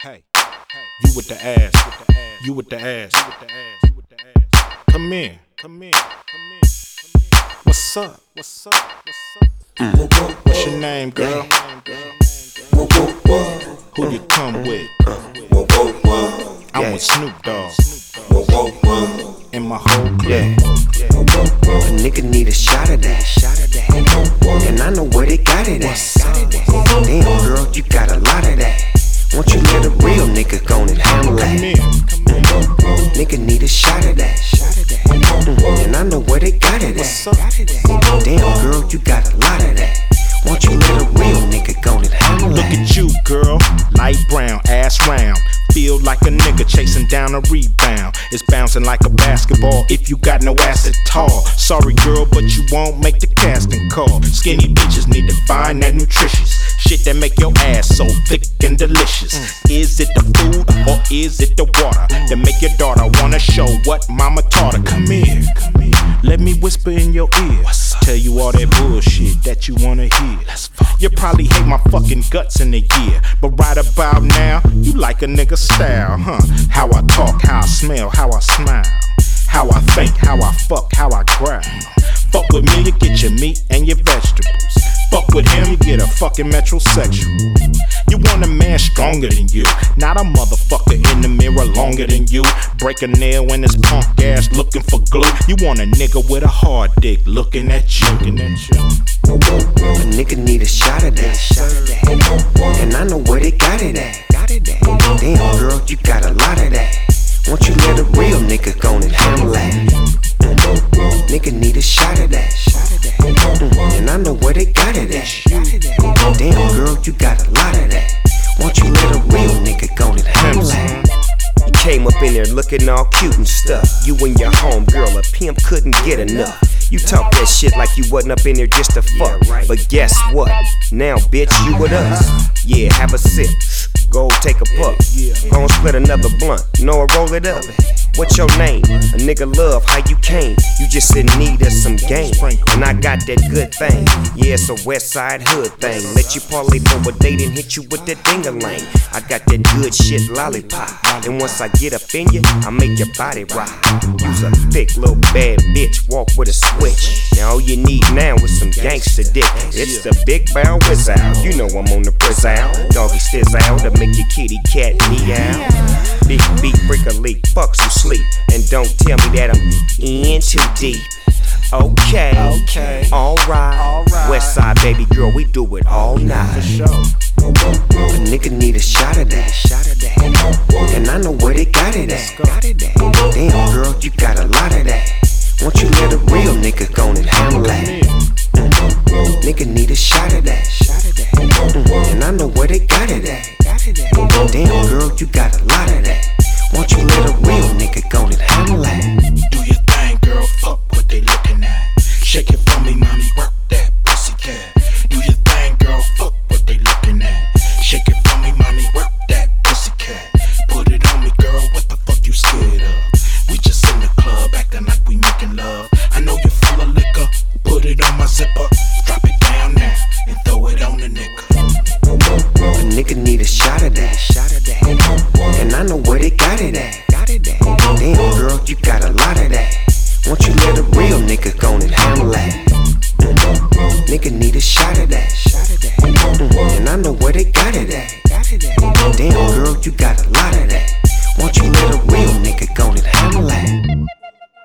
Hey, you with the ass, you with the ass, come in, What's up? What's your name, girl? Who you come with? I'm with Snoop Dogg and my whole clique. A nigga need a shot of that, and I know where they got it at. Damn, girl, you got a lot of that. Won't you let a real nigga go and handle that? Nigga need a shot of that, and I know where they got it at. Damn, girl, you got a lot of that. Won't you let a real nigga go and handle that? Look at you, girl, light brown, ass round. Feel like a nigga chasing down a rebound. It's bouncing like a basketball if you got no ass at all. Sorry, girl, but you won't make the casting call. Skinny bitches need to find that nutritious shit that make your ass so thick and delicious. Is it the food or is it the water that make your daughter wanna show what mama taught her? Come here, let me whisper in your ear. Tell you all that bullshit that you wanna hear. You probably hate my fucking guts in a year, but right about now, you like a nigga style, huh? How I talk, how I smell, how I smile, how I think, how I fuck, how I growl. Fuck with me, you get your meat and your vegetables. Fuck with him, you get a fucking metrosexual. You want a man stronger than you, not a motherfucker in the mirror longer than you. Break a nail in his punk ass looking for glue. You want a nigga with a hard dick looking at you. A nigga need a shot of that, and I know where they got it at. Damn, girl, you got a lot of that. Won't you let a real nigga go and handle that? Nigga need a shot of that, and I know where they got it at. Damn, girl, you got a lot of that. Won't you let a real nigga go and handle that? You came up in there looking all cute and stuff. You and your homegirl, a pimp couldn't get enough. You talk that shit like you wasn't up in there just to fuck. But guess what? Now, bitch, you with us. Yeah, have a sip. Go take a puff. Gon' split another blunt. Know I roll it up. What's your name? A nigga love how you came. You just in need of some game. And I got that good thing. Yeah, it's a west side hood thing. Let you parlay for a date and hit you with that ding-a-ling. I got that good shit lollipop. And once I get up in you, I make your body rock. Use a thick little bad bitch, walk with a switch. Now all you need now is some gangster dick. It's the Big Bow Wizard. You know I'm on the prison. Doggy stizz out to make your kitty cat meow. Big beat, break a leak, fuck some sleep. And don't tell me that I'm in too deep. Okay, alright. West side baby girl, we do it all night. A nigga need a shot of that, and I know where they got it at. Damn, girl, you got a lot of that. Won't you let a real nigga go and handle that? Nigga need a shot of that, and I know where they got it at. Damn, girl, you got a lot of that. Won't you let a real nigga go and handle that? Do your thing, girl, fuck what they looking at. Shake it for me, mommy, work that pussy cat. Do your thing, girl, fuck what they looking at. Shake it for me, mommy, work that pussy cat. Put it on me, girl, what the fuck you scared of? We just in the club, acting like we making love. I know you're full of liquor, put it on my zipper. Drop it down now, and throw it on the nigga. A nigga need a shot of that, and I know where they got it at. Damn, girl, you got a lot of that. Won't you let a real nigga go and handle that? Nigga need a shot of that, and I know where they got it at. Damn, girl, you got a lot of that.